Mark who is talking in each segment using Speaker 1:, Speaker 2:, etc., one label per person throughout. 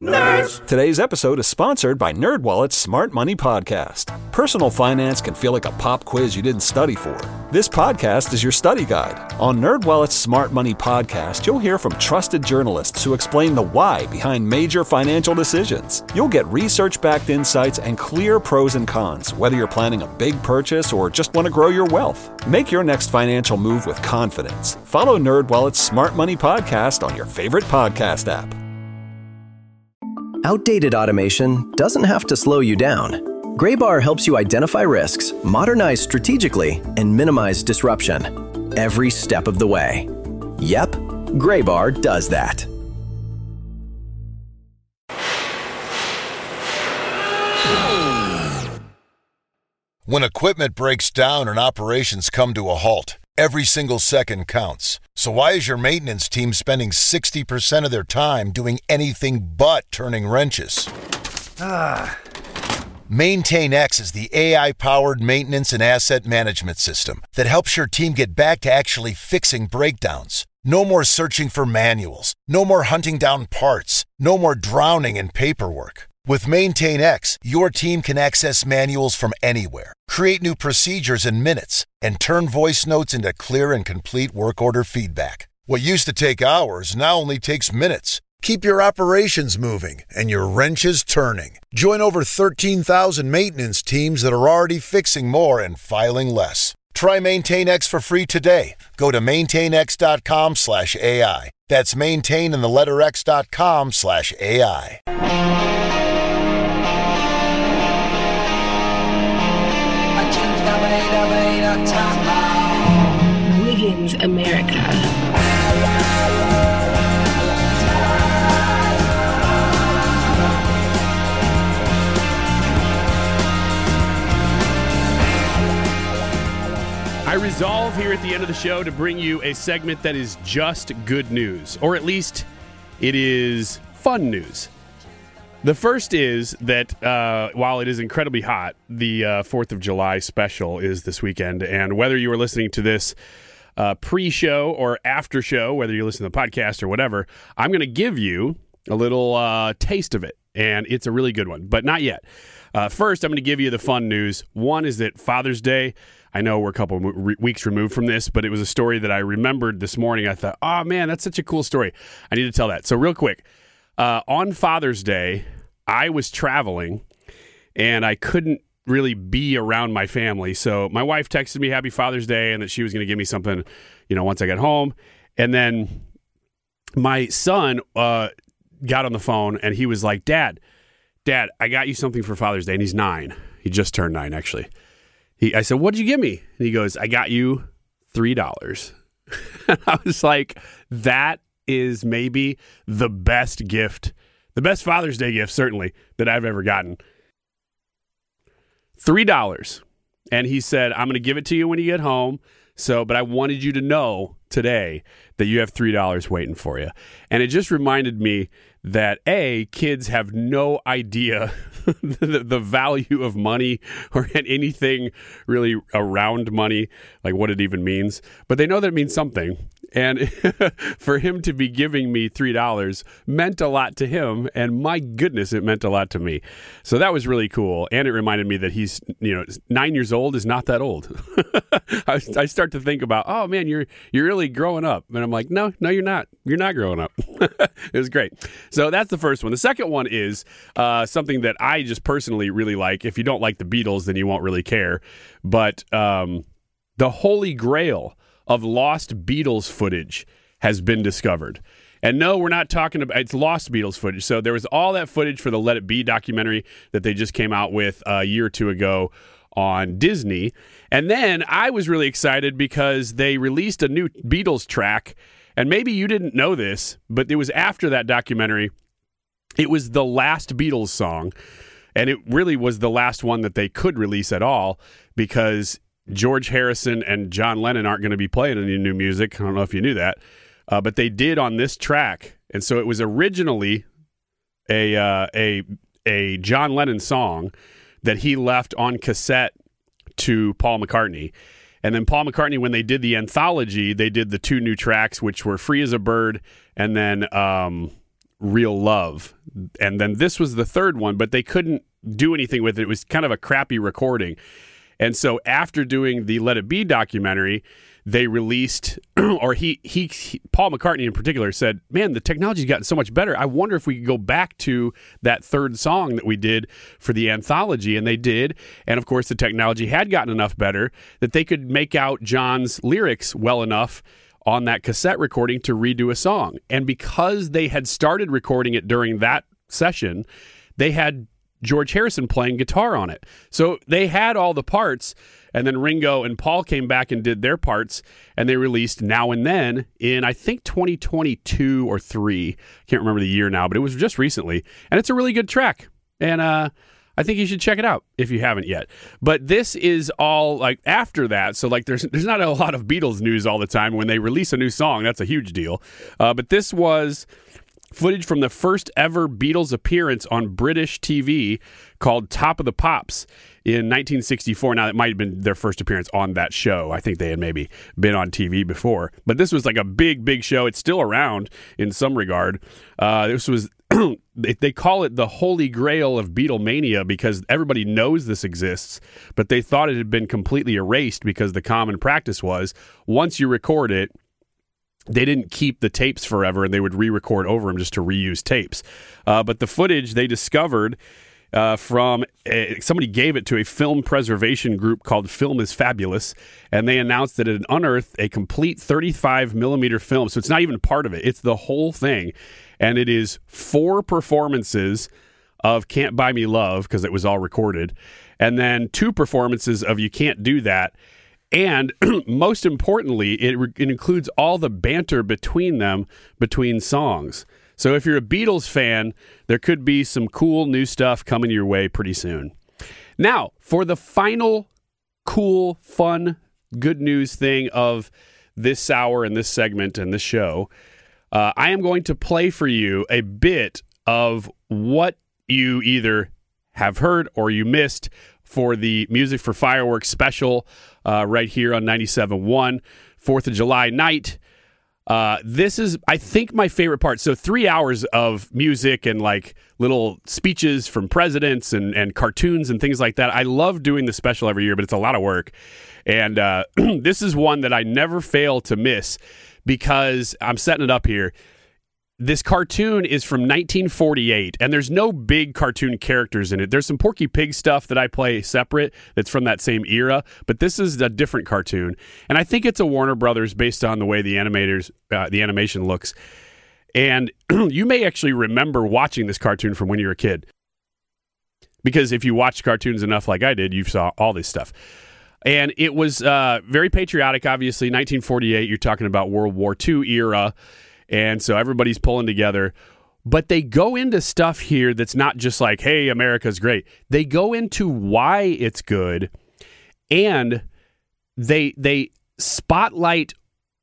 Speaker 1: Nerds! Today's episode is sponsored by NerdWallet's Smart Money Podcast. Personal finance can feel like a pop quiz you didn't study for. This podcast is your study guide. On NerdWallet's Smart Money Podcast, you'll hear from trusted journalists who explain the why behind major financial decisions. You'll get research-backed insights and clear pros and cons, whether you're planning a big purchase or just want to grow your wealth. Make your next financial move with confidence. Follow NerdWallet's Smart Money Podcast on your favorite podcast app.
Speaker 2: Outdated automation doesn't have to slow you down. Graybar helps you identify risks, modernize strategically, and minimize disruption every step of the way. Yep, Graybar does that.
Speaker 3: When equipment breaks down and operations come to a halt, every single second counts. So why is your maintenance team spending 60% of their time doing anything but turning wrenches? MaintainX is the AI-powered maintenance and asset management system that helps your team get back to actually fixing breakdowns. No more searching for manuals. No more hunting down parts. No more drowning in paperwork. With MaintainX, your team can access manuals from anywhere, create new procedures in minutes, and turn voice notes into clear and complete work order feedback. What used to take hours now only takes minutes. Keep your operations moving and your wrenches turning. Join over 13,000 maintenance teams that are already fixing more and filing less. Try MaintainX for free today. Go to maintainx.com/AI. That's maintain and the letter x.com/AI.
Speaker 4: Wiggins America.
Speaker 5: I resolve here at the end of the show to bring you a segment that is just good news, or at least it is fun news. The first is that while it is incredibly hot, the 4th of July special is this weekend. And whether you are listening to this pre-show or after show, whether you listen to the podcast or whatever, I'm going to give you a little taste of it. And it's a really good one, but not yet. First, I'm going to give you the fun news. One is that Father's Day, I know we're a couple of weeks removed from this, but it was a story that I remembered this morning. I thought, oh man, that's such a cool story. I need to tell that. So real quick, on Father's Day, I was traveling and I couldn't really be around my family. So my wife texted me Happy Father's Day and that she was going to give me something, once I got home. And then my son got on the phone and he was like, Dad, I got you something for Father's Day. And he's 9. He just turned 9, actually. I said, what'd you give me? And he goes, I got you $3. And I was like, that is maybe the best gift. The best Father's Day gift, certainly, that I've ever gotten. $3. And he said, I'm going to give it to you when you get home. But I wanted you to know today that you have $3 waiting for you. And it just reminded me that, A, kids have no idea the value of money or anything really around money, like what it even means. But they know that it means something. And for him to be giving me $3 meant a lot to him. And my goodness, it meant a lot to me. So that was really cool. And it reminded me that he's, 9 years old is not that old. I start to think about, oh man, you're really growing up. And I'm like, no, you're not. You're not growing up. It was great. So that's the first one. The second one is something that I just personally really like. If you don't like the Beatles, then you won't really care. But the Holy Grail of lost Beatles footage has been discovered. And no, we're not talking about, it's lost Beatles footage. So there was all that footage for the Let It Be documentary that they just came out with a year or two ago on Disney. And then I was really excited because they released a new Beatles track. And maybe you didn't know this, but it was after that documentary. It was the last Beatles song. And it really was the last one that they could release at all because George Harrison and John Lennon aren't going to be playing any new music. I don't know if you knew that. But they did on this track. And so it was originally a John Lennon song that he left on cassette to Paul McCartney. And then Paul McCartney, when they did the anthology, they did the 2 new tracks, which were Free as a Bird and then Real Love. And then this was the third one, but they couldn't do anything with it. It was kind of a crappy recording. And so after doing the Let It Be documentary, they released, or he Paul McCartney in particular said, man, the technology's gotten so much better. I wonder if we could go back to that third song that we did for the anthology. And they did. And of course, the technology had gotten enough better that they could make out John's lyrics well enough on that cassette recording to redo a song. And because they had started recording it during that session, they had George Harrison playing guitar on it. So they had all the parts, and then Ringo and Paul came back and did their parts, and they released Now and Then in, I think, 2022 or 3. Can't remember the year now, but it was just recently. And it's a really good track. And I think you should check it out if you haven't yet. But this is all like after that. So like there's not a lot of Beatles news all the time. When they release a new song, that's a huge deal. But this was footage from the first ever Beatles appearance on British TV called Top of the Pops in 1964. Now, that might have been their first appearance on that show. I think they had maybe been on TV before. But this was like a big, big show. It's still around in some regard. This was, they call it the holy grail of Beatlemania because everybody knows this exists, but they thought it had been completely erased because the common practice was once you record it, they didn't keep the tapes forever, and they would re-record over them just to reuse tapes. But the footage they discovered from somebody gave it to a film preservation group called Film is Fabulous, and they announced that it had unearthed a complete 35 millimeter film. So it's not even part of it; it's the whole thing, and it is 4 performances of "Can't Buy Me Love" because it was all recorded, and then 2 performances of "You Can't Do That." And most importantly, it includes all the banter between them, between songs. So if you're a Beatles fan, there could be some cool new stuff coming your way pretty soon. Now, for the final cool, fun, good news thing of this hour and this segment and this show, I am going to play for you a bit of what you either have heard or you missed for the Music for Fireworks special right here on 97.1, 4th of July night. This is, I think, my favorite part. So 3 hours of music and like little speeches from presidents and cartoons and things like that. I love doing the special every year, but it's a lot of work. And this is one that I never fail to miss because I'm setting it up here. This cartoon is from 1948, and there's no big cartoon characters in it. There's some Porky Pig stuff that I play separate that's from that same era, but this is a different cartoon. And I think it's a Warner Brothers based on the way the animation looks. And you may actually remember watching this cartoon from when you were a kid. Because if you watched cartoons enough like I did, you saw all this stuff. And it was very patriotic, obviously. 1948, you're talking about World War II era. And so everybody's pulling together. But they go into stuff here that's not just like, hey, America's great. They go into why it's good. And they spotlight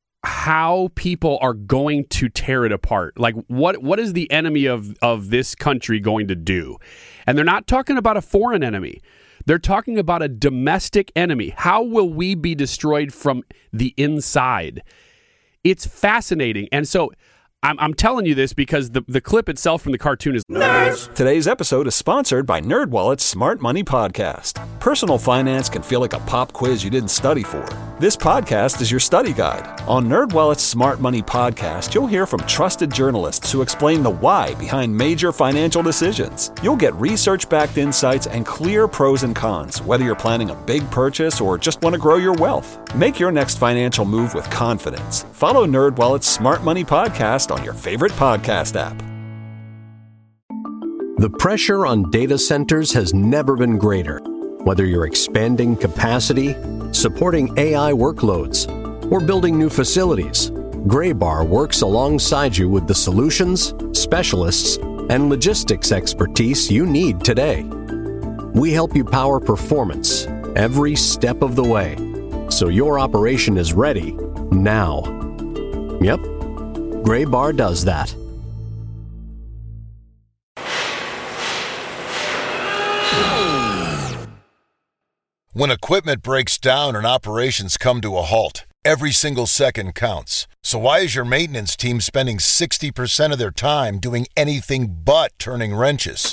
Speaker 5: how people are going to tear it apart. Like, what is the enemy of this country going to do? And they're not talking about a foreign enemy. They're talking about a domestic enemy. How will we be destroyed from the inside? It's fascinating. And so I'm telling you this because the clip itself from the cartoon is
Speaker 1: Nerds. Today's episode is sponsored by NerdWallet's Smart Money Podcast. Personal finance can feel like a pop quiz you didn't study for. This podcast is your study guide. On NerdWallet's Smart Money Podcast, you'll hear from trusted journalists who explain the why behind major financial decisions. You'll get research-backed insights and clear pros and cons, whether you're planning a big purchase or just want to grow your wealth. Make your next financial move with confidence. Follow NerdWallet's Smart Money Podcast on your favorite podcast app.
Speaker 6: The pressure on data centers has never been greater. Whether you're expanding capacity, supporting AI workloads, or building new facilities, Graybar works alongside you with the solutions, specialists, and logistics expertise you need today. We help you power performance every step of the way, so your operation is ready now. Yep, Graybar does that.
Speaker 3: When equipment breaks down and operations come to a halt, Every single second counts. So why is your maintenance team spending 60% of their time doing anything but turning wrenches?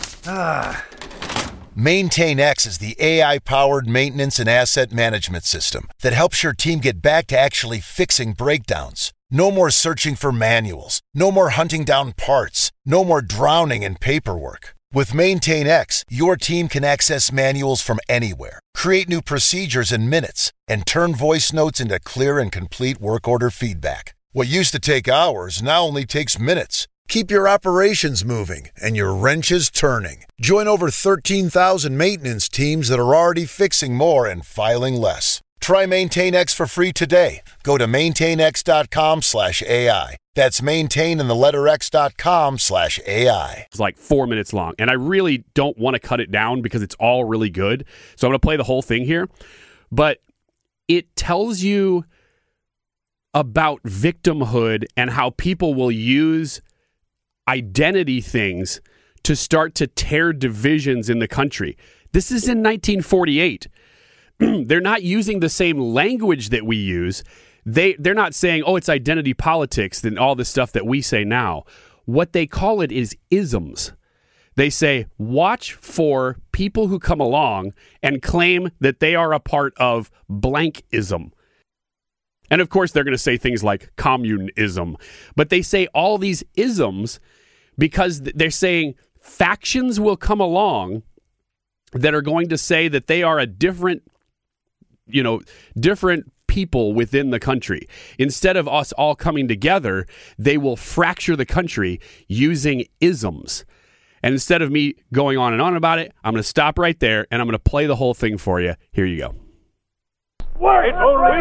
Speaker 3: MaintainX is the AI-powered maintenance and asset management system that helps your team get back to actually fixing breakdowns. No more searching for manuals. No more hunting down parts. No more drowning in paperwork. With MaintainX, your team can access manuals from anywhere, create new procedures in minutes, and turn voice notes into clear and complete work order feedback. What used to take hours now only takes minutes. Keep your operations moving and your wrenches turning. Join over 13,000 maintenance teams that are already fixing more and filing less. Try MaintainX for free today. Go to maintainx.com/AI. That's maintain and the letter x.com/AI.
Speaker 5: It's like 4 minutes long, and I really don't want to cut it down because it's all really good. So I'm going to play the whole thing here. But it tells you about victimhood and how people will use identity things to start to tear divisions in the country. This is in 1948. They're not using the same language that we use. They're not saying, oh, it's identity politics and all this stuff that we say now. What they call it is isms. They say, watch for people who come along and claim that they are a part of blankism. And of course, they're going to say things like communism. But they say all these isms because they're saying factions will come along that are going to say that they are a different people within the country. Instead of us all coming together, they will fracture the country using isms. And instead of me going on and on about it, I'm going to stop right there and I'm going to play the whole thing for you. Here you go.
Speaker 7: Strike!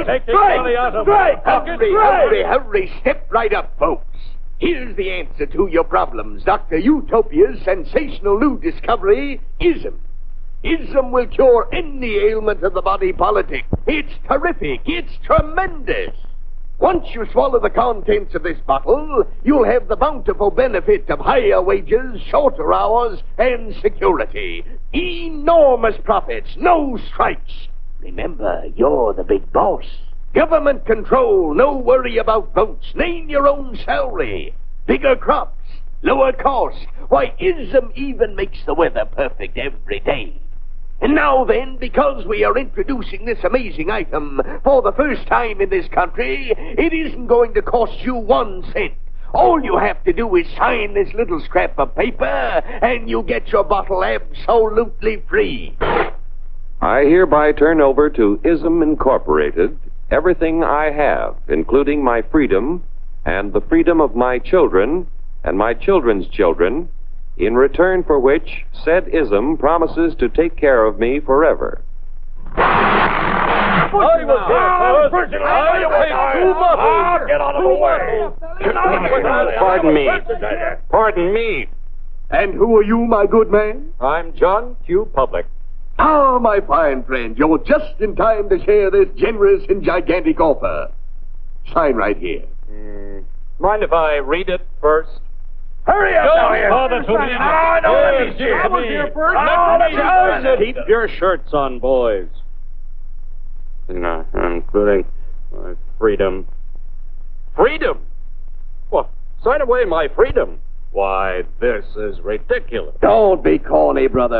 Speaker 7: Hurry, step right up, folks. Here's the answer to your problems. Dr. Utopia's sensational new discovery, ism. Ism will cure any ailment of the body politic. It's terrific. It's tremendous. Once you swallow the contents of this bottle, you'll have the bountiful benefit of higher wages, shorter hours, and security. Enormous profits, no strikes. Remember, you're the big boss. Government control, no worry about votes. Name your own salary. Bigger crops, lower costs. Why, ism even makes the weather perfect every day. And now then, because we are introducing this amazing item for the first time in this country, it isn't going to cost you 1 cent. All you have to do is sign this little scrap of paper, and you get your bottle absolutely free.
Speaker 8: I hereby turn over to ISM Incorporated everything I have, including my freedom and the freedom of my children and my children's children, in return for which said ISM promises to take care of me forever.
Speaker 7: Get out of the way!
Speaker 8: Pardon me.
Speaker 7: And who are you, my good man?
Speaker 8: I'm John Q. Public.
Speaker 7: Ah, my fine friend, you're just in time to share this generous and gigantic offer. Sign right here.
Speaker 8: Mind if I read it first?
Speaker 7: Hurry up, now here!
Speaker 8: Keep your shirts on, boys. Including my freedom. Freedom? Well, sign away my freedom. Why, this is ridiculous.
Speaker 7: Don't be corny, brother.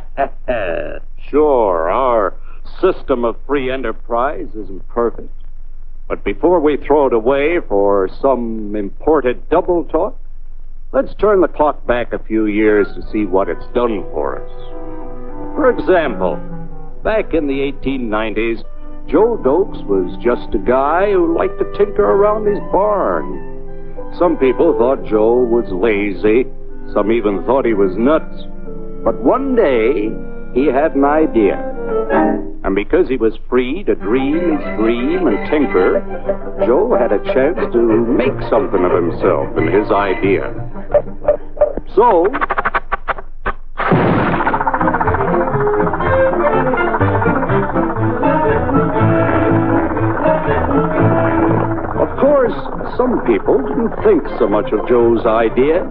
Speaker 8: Sure, our system of free enterprise isn't perfect. But before we throw it away for some imported double talk, let's turn the clock back a few years to see what it's done for us. For example, back in the 1890s, Joe Dokes was just a guy who liked to tinker around his barn. Some people thought Joe was lazy. Some even thought he was nuts. But one day, he had an idea. And because he was free to dream his dream and tinker, Joe had a chance to make something of himself and his idea. So, of course, some people didn't think so much of Joe's idea.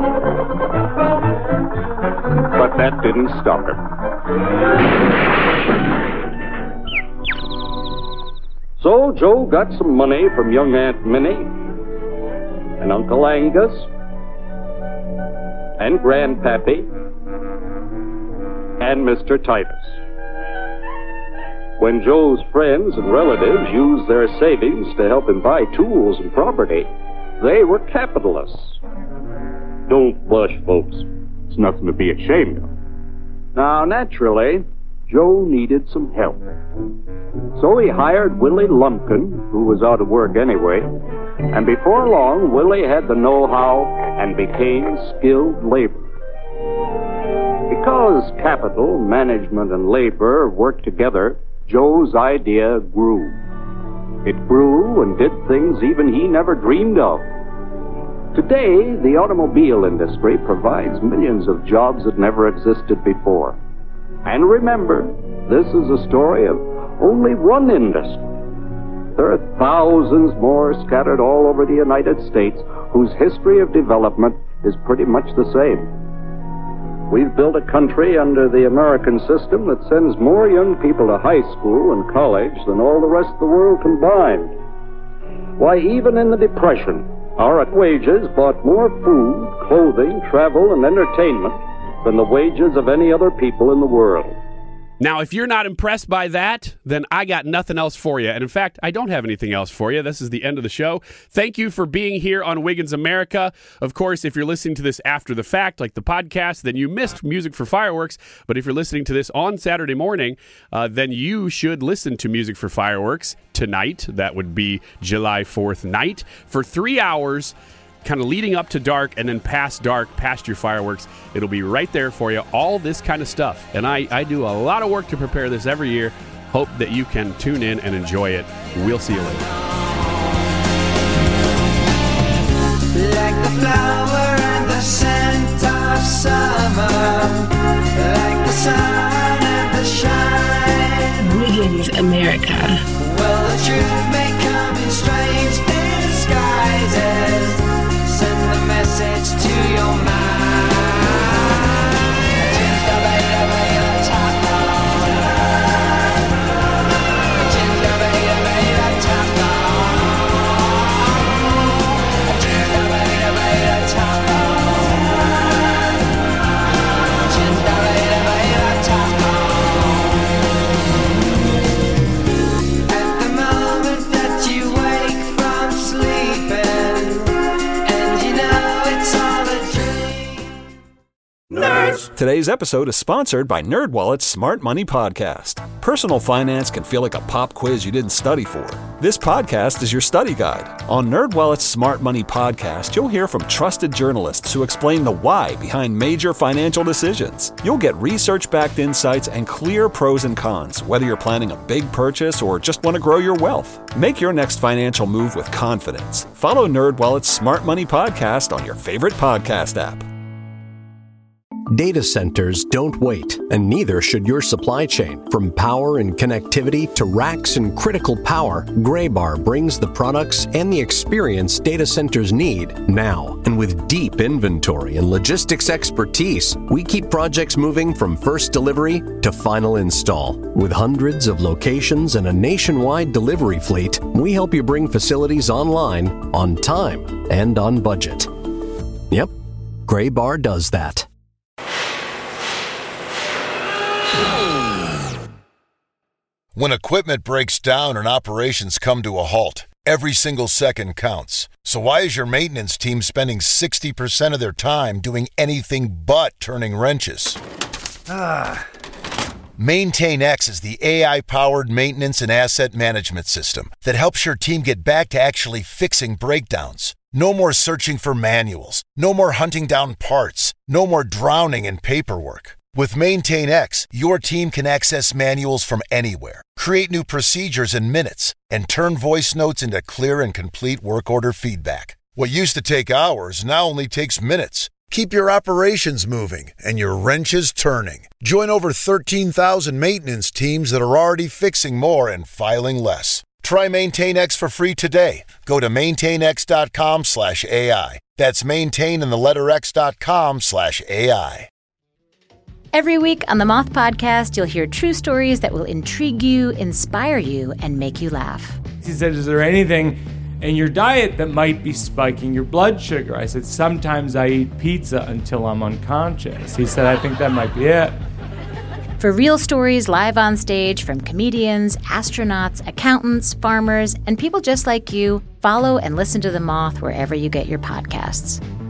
Speaker 8: But that didn't stop him. So Joe got some money from young Aunt Minnie and Uncle Angus and Grandpappy and Mr. Titus. When Joe's friends and relatives used their savings to help him buy tools and property, they were capitalists. Don't blush, folks. It's nothing to be ashamed of. Now, naturally, Joe needed some help. So he hired Willie Lumpkin, who was out of work anyway, and before long, Willie had the know-how and became skilled labor. Because capital, management, and labor worked together, Joe's idea grew. It grew and did things even he never dreamed of. Today, the automobile industry provides millions of jobs that never existed before. And remember, this is a story of only one industry. There are thousands more scattered all over the United States whose history of development is pretty much the same. We've built a country under the American system that sends more young people to high school and college than all the rest of the world combined. Why, even in the Depression, our wages bought more food, clothing, travel, and entertainment than the wages of any other people in the world.
Speaker 5: Now, if you're not impressed by that, then I got nothing else for you. And in fact, I don't have anything else for you. This is the end of the show. Thank you for being here on Wiggins America. Of course, if you're listening to this after the fact, like the podcast, then you missed Music for Fireworks. But if you're listening to this on Saturday morning, then you should listen to Music for Fireworks tonight. That would be July 4th night for 3 hours, kind of leading up to dark and then past dark, past your fireworks. It'll be right there for you, all this kind of stuff. And I do a lot of work to prepare this every year. Hope that you can tune in and enjoy it. We'll see you later.
Speaker 9: Like the flower and the scent of summer, like the sun and the shine.
Speaker 4: Wiggins America.
Speaker 9: Well, the truth may come in strange disguises. Send the message to your mind.
Speaker 1: Today's episode is sponsored by NerdWallet's Smart Money Podcast. Personal finance can feel like a pop quiz you didn't study for. This podcast is your study guide. On NerdWallet's Smart Money Podcast, you'll hear from trusted journalists who explain the why behind major financial decisions. You'll get research-backed insights and clear pros and cons, whether you're planning a big purchase or just want to grow your wealth. Make your next financial move with confidence. Follow NerdWallet's Smart Money Podcast on your favorite podcast app.
Speaker 6: Data centers don't wait, and neither should your supply chain. From power and connectivity to racks and critical power, Graybar brings the products and the experience data centers need now. And with deep inventory and logistics expertise, we keep projects moving from first delivery to final install. With hundreds of locations and a nationwide delivery fleet, we help you bring facilities online, on time, and on budget. Yep, Graybar does that.
Speaker 3: When equipment breaks down and operations come to a halt, every single second counts. So why is your maintenance team spending 60% of their time doing anything but turning wrenches? MaintainX is the AI-powered maintenance and asset management system that helps your team get back to actually fixing breakdowns. No more searching for manuals. No more hunting down parts. No more drowning in paperwork. With MaintainX, your team can access manuals from anywhere, create new procedures in minutes, and turn voice notes into clear and complete work order feedback. What used to take hours now only takes minutes. Keep your operations moving and your wrenches turning. Join over 13,000 maintenance teams that are already fixing more and filing less. Try MaintainX for free today. Go to maintainx.com/AI. That's maintain and the letter x.com/AI.
Speaker 10: Every week on the Moth Podcast, you'll hear true stories that will intrigue you, inspire you, and make you laugh.
Speaker 11: He said, is there anything in your diet that might be spiking your blood sugar? I said, sometimes I eat pizza until I'm unconscious. He said, I think that might be it.
Speaker 10: For real stories live on stage from comedians, astronauts, accountants, farmers, and people just like you, follow and listen to The Moth wherever you get your podcasts.